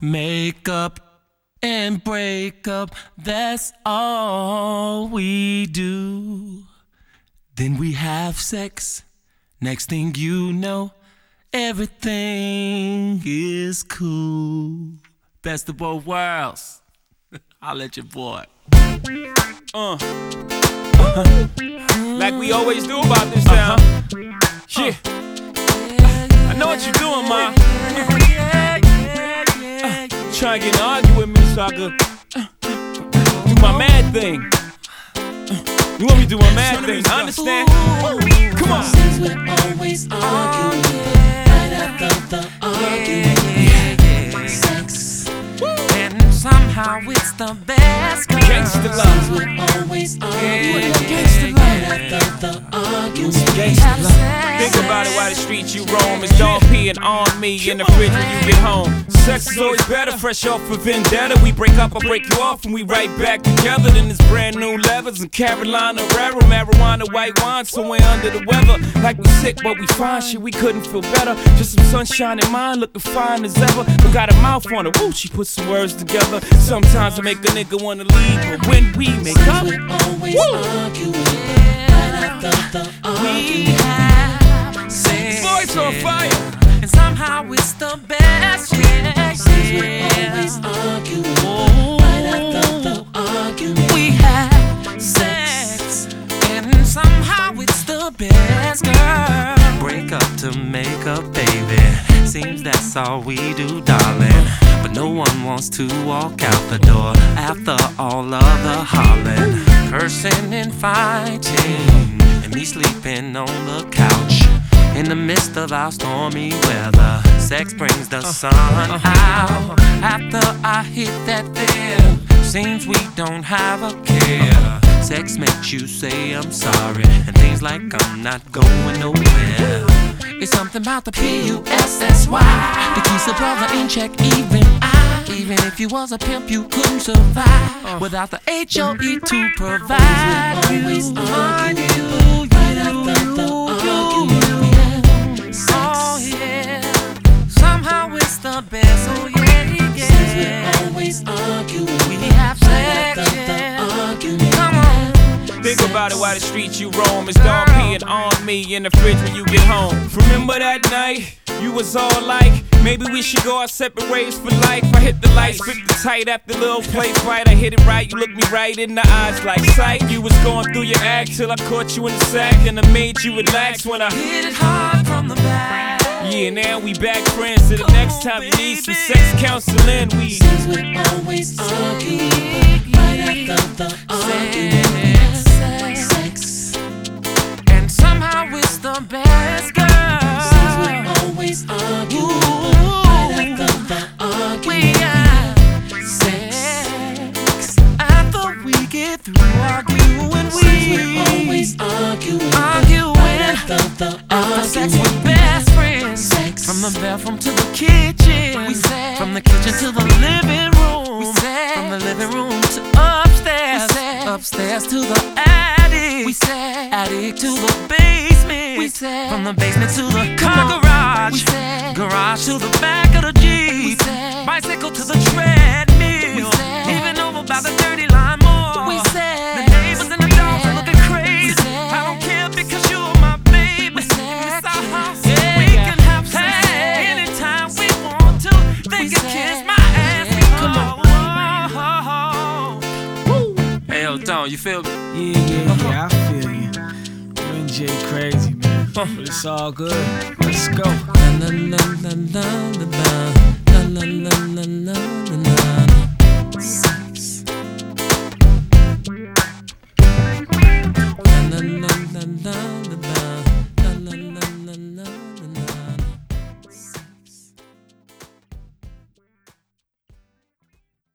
Make up and break up, that's all we do. Then we have sex. Next thing you know, everything is cool. Best of both worlds. I'll let your boy. Like we always do about this town. Yeah. I know what you're doing, ma. Try and get an argue with me so I could do my mad thing. You want me to do my mad thing? I understand. Come on. Since we're always arguing, right after the argument, sex, And somehow it's the best. Gangsta love. we're always arguing, Gangsta love. right after the argument, Gangsta love. Think about it while the streets you roam. It's dog peeing on me in the fridge when you get home. Sex is always better, fresh off a vendetta. We break up, I break you off, and we right back together. Then it's brand new levers and Carolina Herrera, marijuana, white wine, somewhere under the weather. Like we sick, but we fine, shit, we couldn't feel better. Just some sunshine in mine, looking fine as ever. But got a mouth on her, woo, she put some words together. Sometimes I make a nigga wanna leave, but when we make up, we're always woo, arguing, right after the argument, boys on fire. And somehow it's the best, yeah. we're always arguing, right after the argument, We have sex, and somehow it's the best, girl. Break up to make up, baby. Seems that's all we do, darling. But no one wants to walk out the door after all of the hollering, cursing and fighting, and me sleeping on the couch. In the midst of our stormy weather, sex brings the sun out. After I hit that there, seems we don't have a care. Sex makes you say I'm sorry, and things like I'm not going nowhere. It's something about the P-U-S-S-Y that keeps a brother in check, even if you was a pimp, you couldn't survive without the H-O-E to provide. always You, arguing, right after the argument, oh yeah. Somehow it's the best, oh yeah, yeah. always arguing, We have right sex, after the yeah. argument, Come on. Think about it while the streets you roam. It's dog peeing on me in the fridge when you get home. Remember that night? You was all like, maybe we should go our separate ways for life. I hit the lights, fit the tight after little play fight. I hit it right, you looked me right in the eyes like sight. You was going through your act till I caught you in the sack, and I made you relax when I Hit it hard from the back. yeah, now we back friends. So the next time you need some sex counseling, we we're always arguing, right after the argument, sex, And somehow it's the best, girl. we're always arguing, right after the We argument, got sex. After we get through arguing, we're always arguing, arguing. after the After sex, argument, we're best friends. sex, From the bathroom to the kitchen, We sex. from the kitchen to the living room, We sex. from the living room to upstairs, We sex. upstairs to the attic, we sex, attic to the basement, We sex. from the basement to the car garage, we sex, garage to the back of the Jeep, sex. bicycle to the treadmill, We sex. even over by the dirty lawnmower. We sex. The neighbors and the dogs are looking crazy. sex. I don't care because you're my baby. We sex. It's our house. Yeah. We can have sex anytime we want to. They can sex. kiss my ass. Come on. Hey, yo, Don, you feel me? Yeah, I feel you. You and Jay crazy, man. But it's all good. Let's go. Na na na na na na na na na na na.